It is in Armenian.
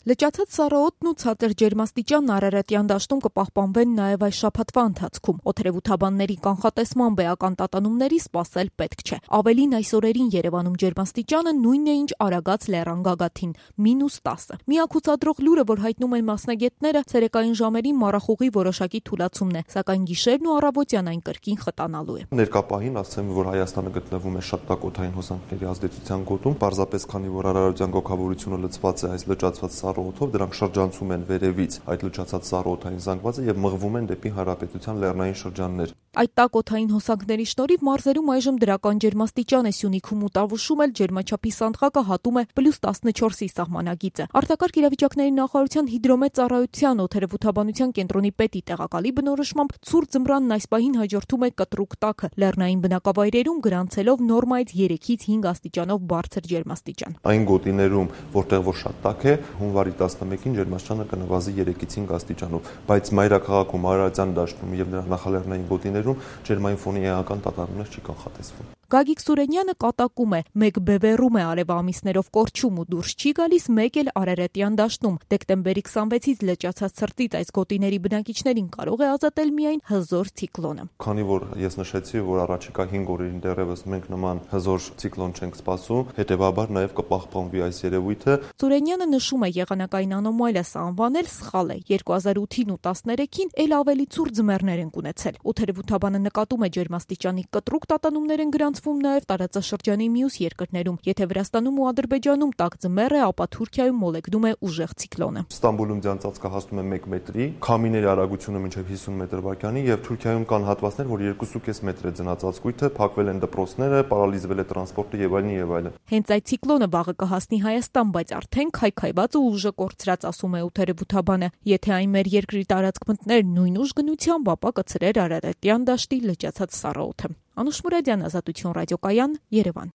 Լճացած սառաօդն ու ցածր ջերմաստիճանն Արարատյան դաշտում կպահպանվեն նաև այս շաբաթվա ընթացքում։ Օդերևութաբանների կանխատեսմամբ էական տատանումների սպասել պետք չէ։ Ավելին այս օրերին Երևանում ջերմաստիճանը նույնն է ինչ Արագած լեռան գագաթին՝ -10։ Միակ ցուցադրող լուրը, որ հայտնում են մասնագետները, ցերեկային ժամերին մառախուղի որոշակի թուլացումն է, սակայն գիշերն ու առավոտյան այն կրկին խտանալու է։ Ներկա պահին ասեմ, որ Հայաստանը գտնվում է շատ տաք օդային հոսանքների ազդեցության գոտում, պարզապես քանի որ Արարատյան գոգավորությունը լցված է այս լճացված սառաօդով, դրանք շրջանցում են վերևից այդ լճացած սառաօդային զանգվածը եւ մղվում են դեպի հանրապետության լեռնային շրջաններ։ Այդ տաք օդային հոսանքների շնորհիվ մարզերում այժմ դրական ջերմաստիճան է, Սյունիքում ու Տավուշում էլ ջերմաչափի սանդղակը հատում է +14-ի սահմանագիծը։ Արտակարգ իրավիճակների նախարարության հիդրոմետ ծառայության օդերևութաբանության կենտրոնի պետի տեղակալի բնորոշմամբ ցուրտ ձմռանն այս պահին հաջորդում է կտրուկ տաքը, լեռնային բնակավայրերում գրանցելով նորմայից 3-ից 5 աստիճանով բարձր ջերմաստիճան։ Այն գոտիներում, որտեղ որ շատ տաք է, հունվարի 11-ին ջերմաստիճանը կնվազի 3-ից 5 աստիճանով, բայց մայրաքաղաքում, Արարատյան դաշտում եւ նրա նախալեռնային գոտիներում ջերմային ֆոնի էական տատանումներ չի կանխատեսվում։ Գագիկ Սուրենյանը կատակում է, մեկ բևեռում է արև ամիսներով կորչում ու դուրս չի գալիս, մեկ էլ Արարատյան դաշտում։ Դեկտեմբերի 26-ից լճացած ցրտից այս գոտիների բնակիչներին կարող է ազատել միայն հզոր ցիկլոնը։ Քանի որ ես նշեցի, որ առաջիկա 5 օրերին դեռևս մենք նման հզոր ցիկլոն չենք սպասում, հետեւաբար նաեւ կպահպանվի այս երևույթը։ Սուրենյանը նշում է, եղանակային անոմալիա անվանել սխալ է։ 2008-ին ու 13-ին էլ ավելի ցուրտ ձմեռներ են ունեցել։ Օդերևութաբանը նկատում է ջերմաստիճանի կտրուկ տատանումներ են գրանցվում նաև տարածաշրջանի մյուս երկրներում։ Եթե Վրաստանում ու Ադրբեջանում տաք ձմեռ է, ապա Թուրքիայում մոլեգնում է ուժեղ ցիկլոնը։ Ստամբուլում ձանձածքը հասնում է 1 մետրի, քամիների արագությունը մինչև 50 մետր/վայրկյանի եւ Թուրքիայում կան հատվածներ, որ 2.5 մետր է ձնածածկույթը, փակվել են դպրոցները, պարալիզվել է տրանսպորտը եւ այլն եւ այլն։ Հենց այդ ցիկլոնը վաղը կհասնի Հայաստան, բայց արդեն քայքայված ու ուժը կորցրած, ասում է օդերևութաբանը։ Եթե այն մեր երկրի տարածք մտներ նույն ուժգնությամբ, ապա կցրեր Արարատյան դաշտի լճացած սառաօդը։ Անուշ Մուրադյան, Ազատություն ռադիոկայան, Երևան։